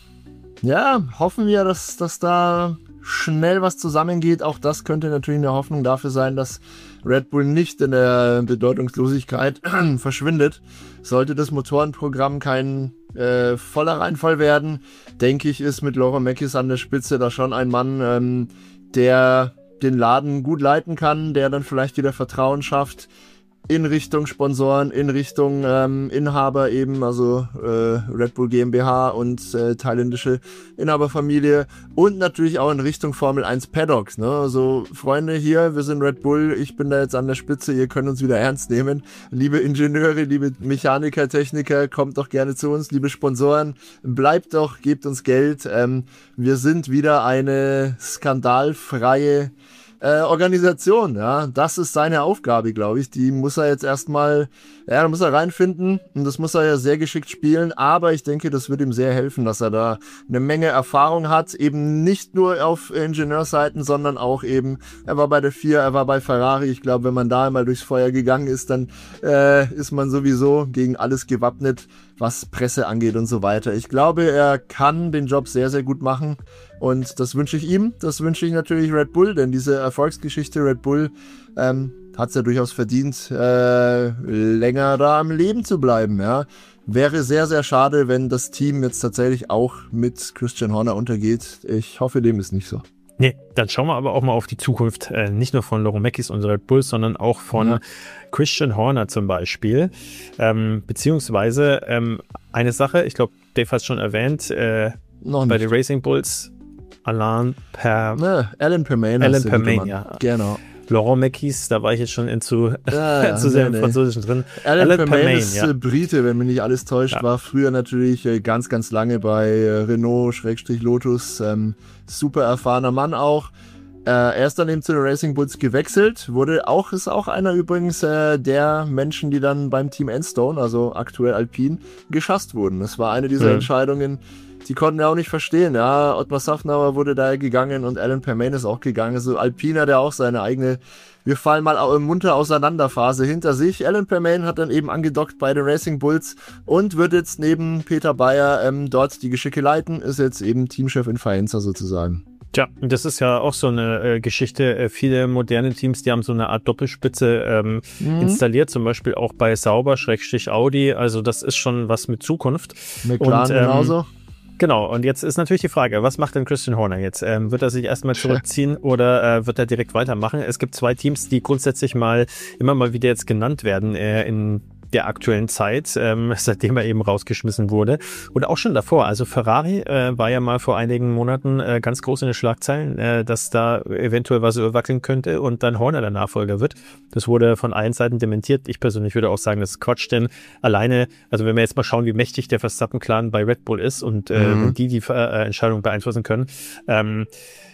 Ja, hoffen wir, dass, dass da schnell was zusammengeht. Auch das könnte natürlich eine Hoffnung dafür sein, dass Red Bull nicht in der Bedeutungslosigkeit verschwindet. Sollte das Motorenprogramm kein äh, voller Reinfall werden, denke ich, ist mit Laurent Mekies an der Spitze da schon ein Mann, ähm, der den Laden gut leiten kann, der dann vielleicht wieder Vertrauen schafft in Richtung Sponsoren, in Richtung ähm, Inhaber eben, also äh, Red Bull GmbH und äh, thailändische Inhaberfamilie, und natürlich auch in Richtung Formel eins Paddocks. Ne? Also Freunde, hier, wir sind Red Bull, ich bin da jetzt an der Spitze, ihr könnt uns wieder ernst nehmen. Liebe Ingenieure, liebe Mechaniker, Techniker, kommt doch gerne zu uns, liebe Sponsoren, bleibt doch, gebt uns Geld. Ähm, wir sind wieder eine skandalfreie Äh, Organisation, ja, das ist seine Aufgabe, glaube ich, die muss er jetzt erstmal, ja, da muss er reinfinden, und das muss er ja sehr geschickt spielen, aber ich denke, das wird ihm sehr helfen, dass er da eine Menge Erfahrung hat, eben nicht nur auf Ingenieursseiten, sondern auch eben, er war bei der F I A, er war bei Ferrari, ich glaube, wenn man da einmal durchs Feuer gegangen ist, dann äh, ist man sowieso gegen alles gewappnet, was Presse angeht und so weiter. Ich glaube, er kann den Job sehr, sehr gut machen, und das wünsche ich ihm, das wünsche ich natürlich Red Bull, denn diese Erfolgsgeschichte Red Bull ähm, hat es ja durchaus verdient, äh, länger da am Leben zu bleiben. Ja. Wäre sehr, sehr schade, wenn das Team jetzt tatsächlich auch mit Christian Horner untergeht. Ich hoffe, dem ist nicht so. Nee, dann schauen wir aber auch mal auf die Zukunft, äh, nicht nur von Laurent Mekies und Red Bull, sondern auch von ja. Christian Horner zum Beispiel. Ähm, beziehungsweise ähm, eine Sache, ich glaube, Dave hat es schon erwähnt, äh, bei den Racing Bulls, Alain Per... Ne, Alan Permane. Alan Permane, ja. Genau. Laurent Mekies, da war ich jetzt schon in zu, ja, ja, zu sehr nee, im Französischen drin. Alan, Alan Permane, Permane ist ja. Brite, wenn mich nicht alles täuscht, ja. war früher natürlich ganz, ganz lange bei Renault, Schrägstrich Lotus, ähm, super erfahrener Mann auch. Äh, er ist dann eben zu den Racing Bulls gewechselt, wurde auch, ist auch einer übrigens äh, der Menschen, die dann beim Team Enstone, also aktuell Alpine, geschasst wurden. Das war eine dieser mhm. Entscheidungen, die konnten wir auch nicht verstehen. Ja, Ottmar Safnauer wurde da gegangen und Alan Permane ist auch gegangen. Also Alpina, der auch seine eigene, wir fallen mal munter auseinander Phase hinter sich. Alan Permane hat dann eben angedockt bei den Racing Bulls und wird jetzt neben Peter Bayer ähm, dort die Geschicke leiten, ist jetzt eben Teamchef in Faenza sozusagen. Tja, das ist ja auch so eine äh, Geschichte. Äh, viele moderne Teams, die haben so eine Art Doppelspitze ähm, mhm. installiert, zum Beispiel auch bei Sauber, Schrägstrich Audi. Also das ist schon was mit Zukunft. McLaren und, ähm, genauso. Genau, und jetzt ist natürlich die Frage, was macht denn Christian Horner jetzt? Ähm, wird er sich erstmal zurückziehen oder äh, wird er direkt weitermachen? Es gibt zwei Teams, die grundsätzlich mal immer mal wieder jetzt genannt werden äh, in der aktuellen Zeit, ähm, seitdem er eben rausgeschmissen wurde. Oder auch schon davor. Also Ferrari äh, war ja mal vor einigen Monaten äh, ganz groß in den Schlagzeilen, äh, dass da eventuell was wackeln könnte und dann Horner der Nachfolger wird. Das wurde von allen Seiten dementiert. Ich persönlich würde auch sagen, das ist Quatsch, denn alleine, also wenn wir jetzt mal schauen, wie mächtig der Verstappen-Clan bei Red Bull ist und äh, mhm. die die äh, Entscheidung beeinflussen können, ähm,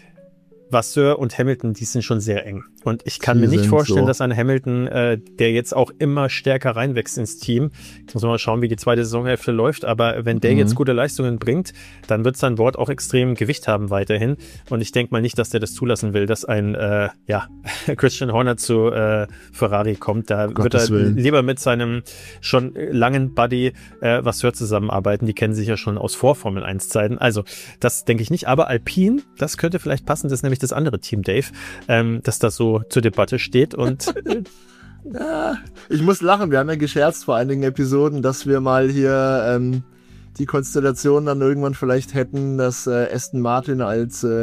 Vasseur und Hamilton, die sind schon sehr eng. Und ich kann die mir nicht vorstellen, so. dass ein Hamilton, äh, der jetzt auch immer stärker reinwächst ins Team, ich muss mal schauen, wie die zweite Saisonhälfte läuft, aber wenn der mhm. jetzt gute Leistungen bringt, dann wird sein Wort auch extrem Gewicht haben weiterhin. Und ich denke mal nicht, dass der das zulassen will, dass ein äh, ja Christian Horner zu äh, Ferrari kommt. Da Gottes wird er Willen. lieber mit seinem schon langen Buddy äh, Vasseur zusammenarbeiten. Die kennen sich ja schon aus Vor-Formel eins Zeiten. Also das denke ich nicht. Aber Alpine, das könnte vielleicht passen. Das ist nämlich das andere Team, Dave, ähm, dass das so zur Debatte steht und ja, ich muss lachen, wir haben ja gescherzt vor einigen Episoden, dass wir mal hier ähm, die Konstellation dann irgendwann vielleicht hätten, dass äh, Aston Martin als äh,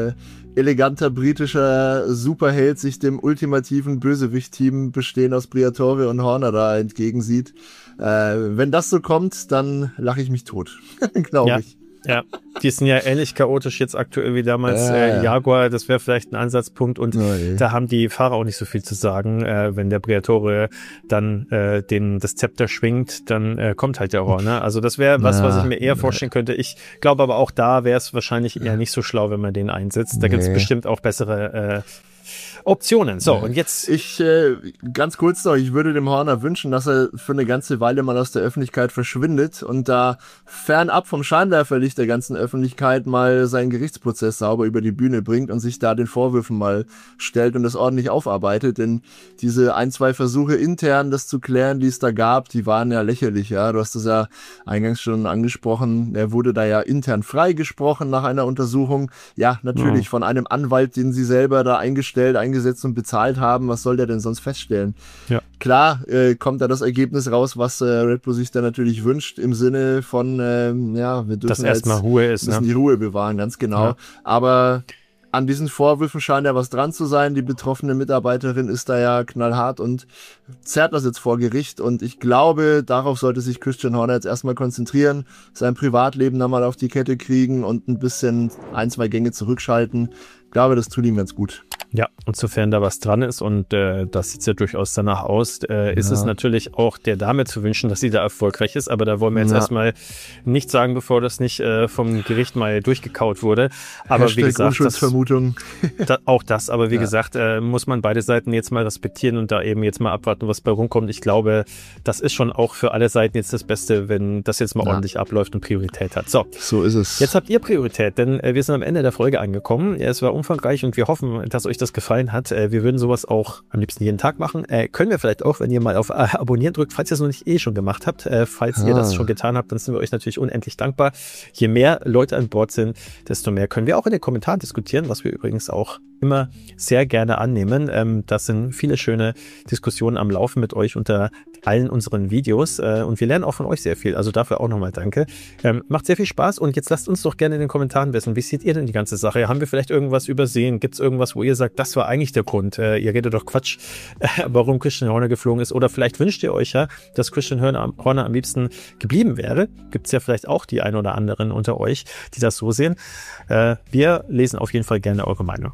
eleganter britischer Superheld sich dem ultimativen Bösewicht-Team bestehen aus Briatore und Horner da entgegensieht. Äh, wenn das so kommt, dann lache ich mich tot, glaube ja. ich. Ja, die sind ja ähnlich chaotisch jetzt aktuell wie damals äh, Jaguar. Das wäre vielleicht ein Ansatzpunkt. Und oh, da haben die Fahrer auch nicht so viel zu sagen. Äh, wenn der Briatore dann äh, den, das Zepter schwingt, dann äh, kommt halt der Horner. Also das wäre was, was ich mir eher vorstellen könnte. Ich glaube aber auch da wäre es wahrscheinlich eher nicht so schlau, wenn man den einsetzt. Da nee. gibt es bestimmt auch bessere äh, Optionen. So, und jetzt... Ich, äh, ganz kurz noch, ich würde dem Horner wünschen, dass er für eine ganze Weile mal aus der Öffentlichkeit verschwindet und da fernab vom Scheinwerferlicht der ganzen Öffentlichkeit mal seinen Gerichtsprozess sauber über die Bühne bringt und sich da den Vorwürfen mal stellt und das ordentlich aufarbeitet, denn diese ein, zwei Versuche intern, das zu klären, die es da gab, die waren ja lächerlich, ja. Du hast das ja eingangs schon angesprochen, er wurde da ja intern freigesprochen nach einer Untersuchung. Ja, natürlich ja. von einem Anwalt, den sie selber da eingestellt, eingesetzt und bezahlt haben, was soll der denn sonst feststellen? Ja. Klar äh, kommt da das Ergebnis raus, was äh, Red Bull sich da natürlich wünscht, im Sinne von, äh, ja, wir dürfen dass erstmal Ruhe ist, müssen ne? die Ruhe bewahren, ganz genau. Ja. Aber an diesen Vorwürfen scheint ja was dran zu sein. Die betroffene Mitarbeiterin ist da ja knallhart und zerrt das jetzt vor Gericht. Und ich glaube, darauf sollte sich Christian Horner jetzt erstmal konzentrieren, sein Privatleben da mal auf die Kette kriegen und ein bisschen ein, zwei Gänge zurückschalten. Ich glaube, das tut ihm ganz gut. Ja, und sofern da was dran ist und äh, das sieht ja durchaus danach aus, äh, ist ja. es natürlich auch der Dame zu wünschen, dass sie da erfolgreich ist, aber da wollen wir jetzt ja. erstmal nichts sagen, bevor das nicht äh, vom Gericht mal durchgekaut wurde. Aber Hashtag wie gesagt, Unschuldsvermutung. Das, da, auch das, aber wie ja. gesagt, äh, muss man beide Seiten jetzt mal respektieren und da eben jetzt mal abwarten, was bei rumkommt. Ich glaube, das ist schon auch für alle Seiten jetzt das Beste, wenn das jetzt mal ja. ordentlich abläuft und Priorität hat. So, so ist es. Jetzt habt ihr Priorität, denn äh, wir sind am Ende der Folge angekommen. Es war umfangreich und wir hoffen, dass euch das gefallen hat. Äh, wir würden sowas auch am liebsten jeden Tag machen. Äh, können wir vielleicht auch, wenn ihr mal auf äh, Abonnieren drückt, falls ihr es noch nicht eh schon gemacht habt. Äh, falls ah. ihr das schon getan habt, dann sind wir euch natürlich unendlich dankbar. Je mehr Leute an Bord sind, desto mehr können wir auch in den Kommentaren diskutieren, was wir übrigens auch immer sehr gerne annehmen. Ähm, das sind viele schöne Diskussionen am Laufen mit euch unter allen unseren Videos äh, und wir lernen auch von euch sehr viel. Also dafür auch nochmal danke. Ähm, macht sehr viel Spaß und jetzt lasst uns doch gerne in den Kommentaren wissen, wie seht ihr denn die ganze Sache? Haben wir vielleicht irgendwas übersehen? Gibt es irgendwas, wo ihr sagt, das war eigentlich der Grund? Äh, ihr redet doch Quatsch, äh, warum Christian Horner geflogen ist. Oder vielleicht wünscht ihr euch ja, dass Christian Horner, Horner am liebsten geblieben wäre. Gibt es ja vielleicht auch die ein oder anderen unter euch, die das so sehen. Äh, wir lesen auf jeden Fall gerne eure Meinung.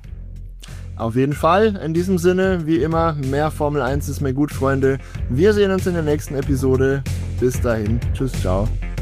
Auf jeden Fall, in diesem Sinne, wie immer, mehr Formel eins ist mir gut, Freunde. Wir sehen uns in der nächsten Episode. Bis dahin, tschüss, ciao.